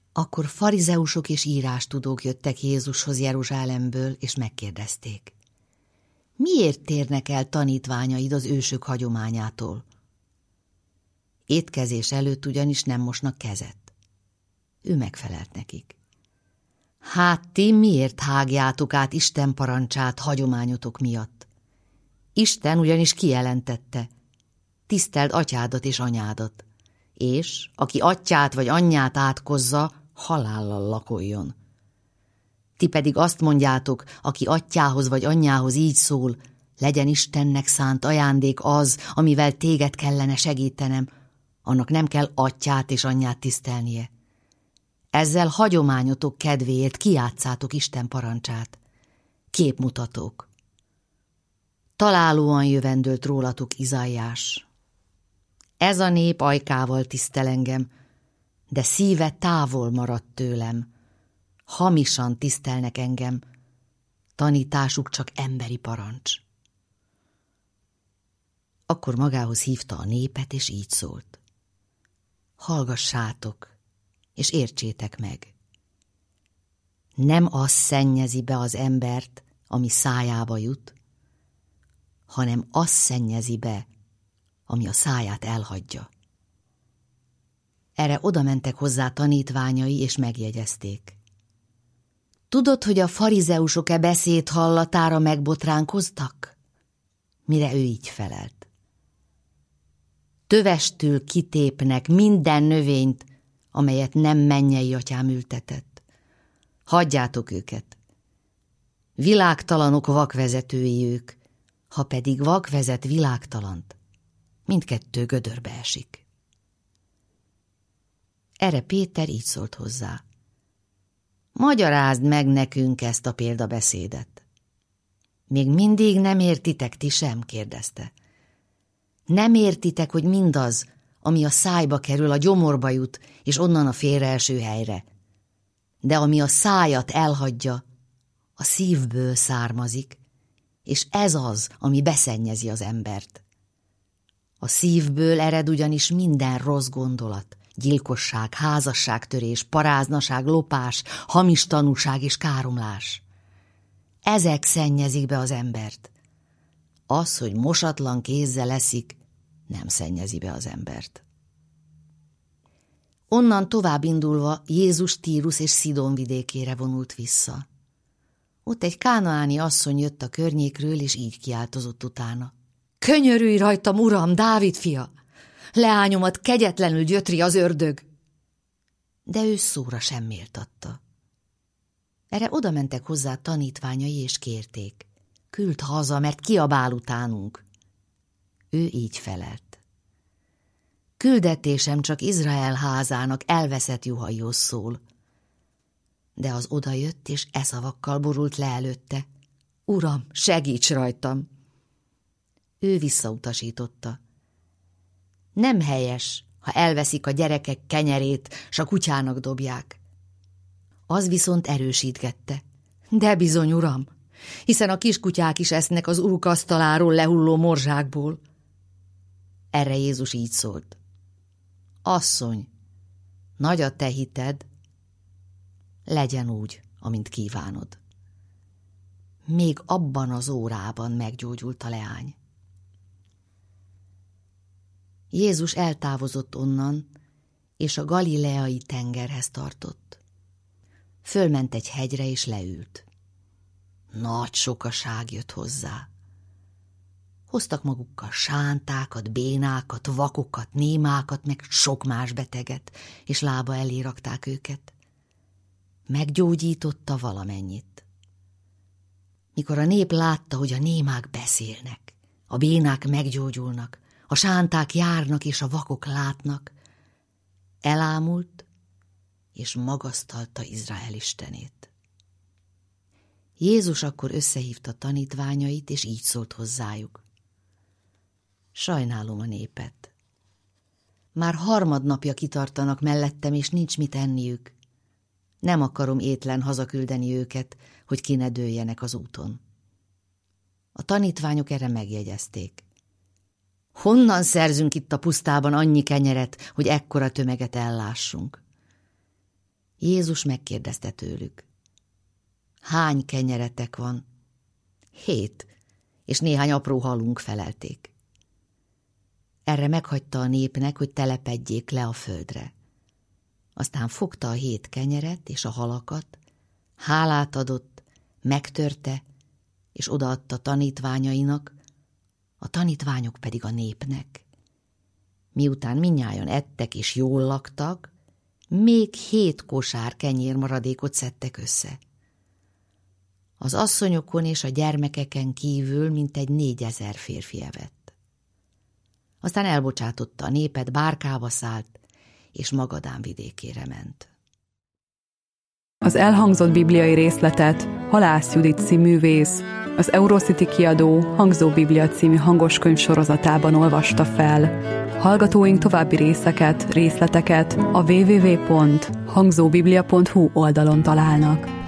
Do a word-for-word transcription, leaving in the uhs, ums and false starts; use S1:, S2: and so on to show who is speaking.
S1: Akkor farizeusok és írástudók jöttek Jézushoz Jeruzsálemből, és megkérdezték: miért térnek el tanítványaid az ősök hagyományától? Étkezés előtt ugyanis nem mosnak kezet. Ő megfelelt nekik: hát ti miért hágjátok át Isten parancsát hagyományotok miatt? Isten ugyanis kijelentette: tiszteld atyádat és anyádat, és aki atyát vagy anyját átkozza, halállal lakoljon. Ti pedig azt mondjátok, aki atyához vagy anyjához így szól: legyen Istennek szánt ajándék az, amivel téged kellene segítenem, annak nem kell atyát és anyját tisztelnie. Ezzel hagyományotok kedvéért kijátszátok Isten parancsát. Képmutatók. Találóan jövendőlt rólatok Izaiás: ez a nép ajkával tisztel engem, de szíve távol maradt tőlem. Hamisan tisztelnek engem, tanításuk csak emberi parancs. Akkor magához hívta a népet, és így szólt: hallgassátok, és értsétek meg. Nem az szennyezi be az embert, ami szájába jut, hanem az szennyezi be, ami a száját elhagyja. Erre oda mentek hozzá tanítványai, és megjegyezték: tudod, hogy a farizeusok-e beszéd hallatára megbotránkoztak? Mire ő így felelt: tövestül kitépnek minden növényt, amelyet nem mennyei atyám ültetett. Hagyjátok őket. Világtalanok vakvezetői ők, ha pedig vak vezet világtalant, mindkettő gödörbe esik. Erre Péter így szólt hozzá: magyarázd meg nekünk ezt a példabeszédet. Még mindig nem értitek ti sem? kérdezte. Nem értitek, hogy mindaz, ami a szájba kerül, a gyomorba jut, és onnan a félreeső helyre. De ami a szájat elhagyja, a szívből származik, és ez az, ami beszennyezi az embert. A szívből ered ugyanis minden rossz gondolat: gyilkosság, házasságtörés, paráznaság, lopás, hamis tanúság és káromlás. Ezek szennyezik be az embert. Az, hogy mosatlan kézzel eszik, nem szennyezi be az embert. Onnan tovább indulva Jézus Tírus és Szidón vidékére vonult vissza. Ott egy kánaáni asszony jött a környékről, és így kiáltozott utána: könyörülj rajtam, uram, Dávid fia! Leányomat kegyetlenül gyötri az ördög. De ő szóra sem méltatta. Erre oda mentek hozzá tanítványai, és kérték: küld haza, mert kiabál utánunk. Ő így felelt: küldetésem csak Izrael házának elveszett juhaihoz szól. De az odajött, és e szavakkal borult le előtte: uram, segíts rajtam! Ő visszautasította: nem helyes, ha elveszik a gyerekek kenyerét, s a kutyának dobják. Az viszont erősítgette: de bizony, uram, hiszen a kiskutyák is esznek az uruk asztaláról lehulló morzsákból. Erre Jézus így szólt: asszony, nagy a te hited, legyen úgy, amint kívánod. Még abban az órában meggyógyult a leány. Jézus eltávozott onnan, és a galileai tengerhez tartott. Fölment egy hegyre, és leült. Nagy sokaság jött hozzá. Hoztak magukkal sántákat, bénákat, vakokat, némákat, meg sok más beteget, és lába elé rakták őket. Meggyógyította valamennyit. Mikor a nép látta, hogy a némák beszélnek, a bénák meggyógyulnak, a sánták járnak, és a vakok látnak, elámult, és magasztalta Izrael istenét. Jézus akkor összehívta tanítványait, és így szólt hozzájuk: sajnálom a népet. Már harmadnapja kitartanak mellettem, és nincs mit enniük. Nem akarom étlen hazaküldeni őket, hogy ki ne dőljenek az úton. A tanítványok erre megjegyezték: honnan szerzünk itt a pusztában annyi kenyeret, hogy ekkora tömeget ellássunk? Jézus megkérdezte tőlük: hány kenyeretek van? Hét, és néhány apró halunk, felelték. Erre meghagyta a népnek, hogy telepedjék le a földre. Aztán fogta a hét kenyeret és a halakat, hálát adott, megtörte, és odaadta tanítványainak, a tanítványok pedig a népnek. Miután mindnyájan ettek és jól laktak, még hét kosár kenyérmaradékot szedtek össze. Az asszonyokon és a gyermekeken kívül mintegy négyezer férfi evett. Aztán elbocsátotta a népet, bárkába szállt, és Magadán vidékére ment.
S2: Az elhangzott bibliai részletet Halász Judit színművész, az Eurocity kiadó Hangzó Biblia című hangoskönyv sorozatában olvasta fel. Hallgatóink további részeket, részleteket a double-u double-u double-u pont hangzóbiblia pont hu oldalon találnak.